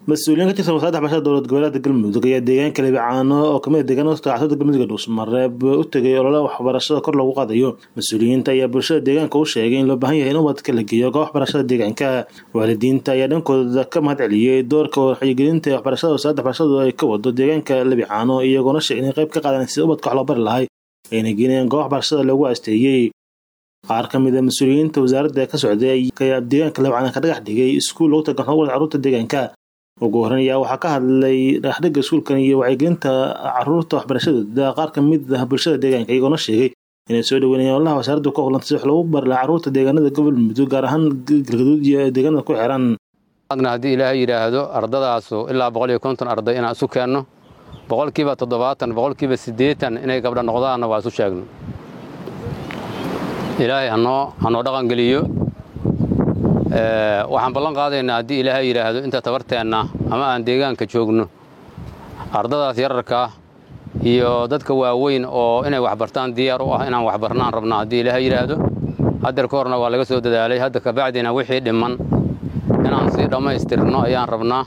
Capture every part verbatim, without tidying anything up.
مسؤولين ka tirsan wasaaradda waxbarashada dowlad goboleedka Galmudug ayaa deegaanka Lebicaano oo kamid deegaanada Soomaaliyeed Galmudug Dhuusamareeb u tagay olole waxbarashada kor loogu qaadayo mas'uuliyiinta ayaa bulshada deegaanka u sheegay in loo baahan yahay in ubadka la geeyo goob waxbarashada deegaanka waalidiinta ayaa dhankooda ka mahad celiyay doorka wacyigelinta waxbarashada wasaaradda waxbarashadu ay ka wado deegaanka Lebicaano iyagoo sheegay in qayb ka qaadanaysa sidii ubadka wax loo bari lahaa ayna geeyeen goob waxbarashada lagu aasteeyay qaar ka mid ah mas'uuliyiinta wasaaradda ka socday ayaa deegaanka Lebicaano ka dhagax dhigay iskuul loogu talagalay carruurta deegaanka ugu horeeya waxa ka hadlay dhaxdhiga iskuulkan iyo wacyigelinta carruurta waxbarashada qaar ka mid ah bulshada deegaanka iyagoo sheegay inay soo dhaweynayaan wallahi wasaaraddu ka howlantay wax lagu bar la carruurta deegaanada gobolka Mudug gaar ahaan galgaduud iyo deegaanada ku xiran agna hadii ilaahay yiraahdo ardadaas ilaa boqol iyo konton arday inaan isu keenno boqolkiiba toddobaatan boqolkiiba siddeetan inay gabdha noqdaan waa isu sheegno ilaahay hanoo hanoo dhaqan geliyo ee waxaan ballan qaadaynaa hadii ilaahay yiraahdo inta tabarteena ama aan deegaanka joogno ardadaas yararka iyo dadka waaweyn oo inay wax bartaan diyaar u ah inaan wax barnaan rabnaa hadii ilaahay yiraahdo hadda koorna waa laga soo dadaalay hadda ka bacdina wixii dhiman inaan si dhamaystirno ayaan rabnaa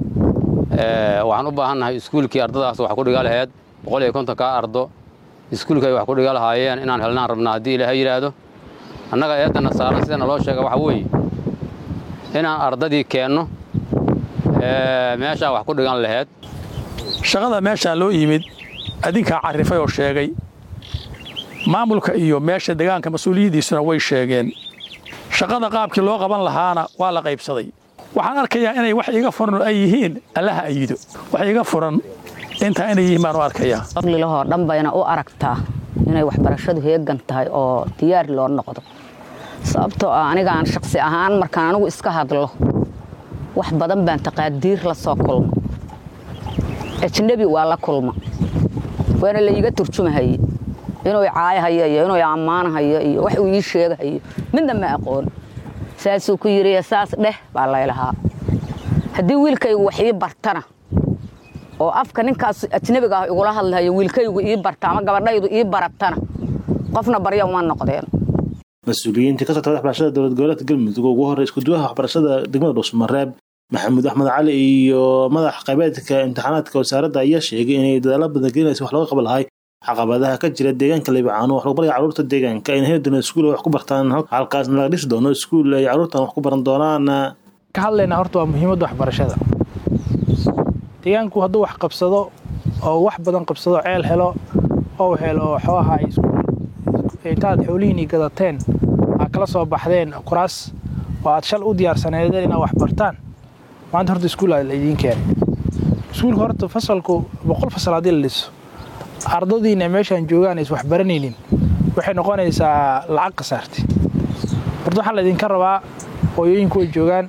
ee waxaan u baahanahay iskuulkii ardadaas wax ku dhiga lahayd boqol iyo konton ka ardo iskuulkay wax ku dhiga lahaayeen inaan helnaan rabnaa hadii ilaahay yiraahdo annaga eedana saaran sida loo sheegay waxa weey inaan ardadii keenno ee meesha wax ku dhigan lahayd shaqada meesha loo yimid adinka carifay oo sheegay maamulka iyo meesha deegaanka mas'uuliyidiisuna way sheegeen shaqada qaabkii loo qaban lahaana waa la qaybsaday waxaan arkayaa inay wax iga furan ay yihiin allaha ayido wax iga furan inta inay yihiin baan u arkayaa aqlilaho dhanbayna u aragtaa inay waxbarashadu heegan tahay oo diyaar loo noqdo sababtoo ah aniga aan shakhsi ahaan markaan anigu iska hadlo wax badan baan taqaadiir la soo kulmo ajnabi waa la kulma waana la iga turjumahay inuu caayahayo iyo inuu ammaanahayo iyo wax uu ii sheegayo midna ma aqoon saasuu ku yiri saas dheh baa la ilaha hadii wiilkaygu wax ii bartana oo afka ninkaas ajnabiga ah igula hadlayo wiilkaygu ii barta ama gabadhaydu ii baratana qofna baryo uma noqdeen مسؤولين تكسر توضح برشلونة دولة جولات قلمت وجوهر يسكتوها برشلونة دقمة دوسمريب محمد أحمد علي ومدح قبائلك امتحاناتك وساردة أي شيء يعني دلاب بدقينا يسوي حلقة قبل هاي عقباتها كجرا الدجان كلي بيعانوا حلقة بري عروض الدجان كأن هي دون سكول وحكوا برتان على القاس نلاقيش دون سكول عروض وحكوا برندونا كهلا نهارتوا مهمة دوح برشلونة دجان كو هدو حق بصدو أو واحد بدن قبصدو عيل حلو أو حلو حواها يسكول intaad xoolihiin gadateen aad kala soo baxdeen kuraas oo aad shal u diyaarsaneedeen inaad wax bartaan maanta horta iskuul aad leedin keen iskuulka horta fasalku boqol fasal hadii la dhiso ardaydiina meeshan joogaan is wax baranaynin waxay noqonaysaa lacag qasaarti horta waxa la idin ka rabaa hooyooyinku ay joogaan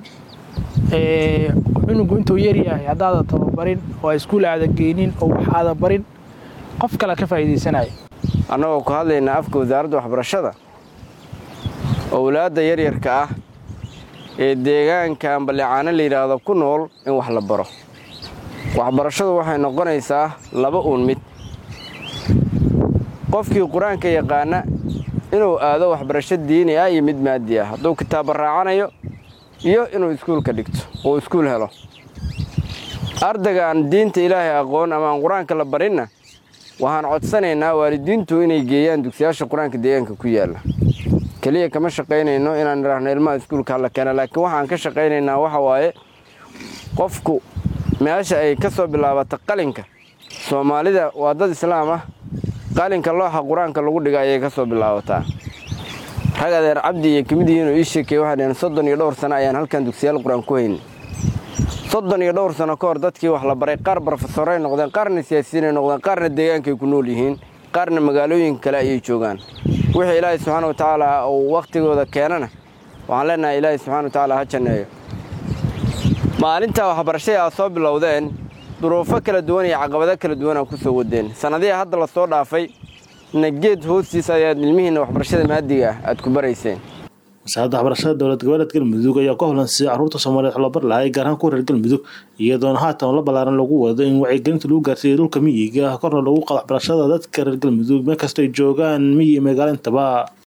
ee cunugu intuu yar yahay hadaad tababarin oo iskuul aad geynin oo wax aad barin qof kale ka faa'iideysanay anagoo ku hadlayna afka wasaaradda waxbarashada awlaadda yaryarka ah ee deegaanka Lebicaano la yiraahdo ku nool in wax la baro waxbarashadu waxay noqonaysaa laba uun mid qofkii quraanka yaqaana inuu aado waxbarasho diini ah iyo mid maadi ah hadduu kitaab raacanayo iyo inuu iskuulka dhigto oo iskuul helo ardayga aan diinta Ilaahay aqoon ama quraanka la barina waxaan codsanaynaa waalidiintu inay geeyaan dugsiyaasha quraanka deegaanka ku yaala kaliya kama shaqeynayno inaan raahno ilmaha iskuulka la keenay laakiin waxaan ka shaqeynaynaa waxa waaye qofku meesha ay ka soo bilaabato qalinka Soomaalida waa dad islaam ah qalinka looxa quraanka lagu dhigay ay ka soo bilaabataa ragadeer Cabdi iyo kamid yihiin oo ii sheekay waxaan soddon iyo dhowr sano ayaan halkan dugsiyaal quraan ku hayn soddon iyo dhowr sano ka hor dadkii wax la baray qaar professoray noqdeen qaarna siyaasiyiin noqdeen qaarna deegaanka ku nool yihiin qaarna magaalooyin kale ay joogaan wixii Ilaahay subhanahu wa ta'ala oo waqtigooda keenana waxaan leenahay Ilaahay subhanahu wa ta'ala ha janneeyo maalinta waxbarashada soo bilowdeen duruufo kala duwan iyo caqabado kala duwan ku soo wadeen sanadihii hadda la soo dhaafay nageed hoostiisa ayaa ilmihiina waxbarashada maadiga aad ku barayseen wasaaradda waxbarashada dowlad goboleedka Galmudug ayaa ka howlanaysa carruurta Soomaaliyeed wax loo bar lahaa gaar ahaan ku reer Galmudug iyadoo haatan la balaaran lagu wado in wacyigelinta lagu gaarsiiyo dhulka miyiga korna lagu qado waxbarashada dadka reer Galmudug meel kasta ay joogaan miyi magaalada intaba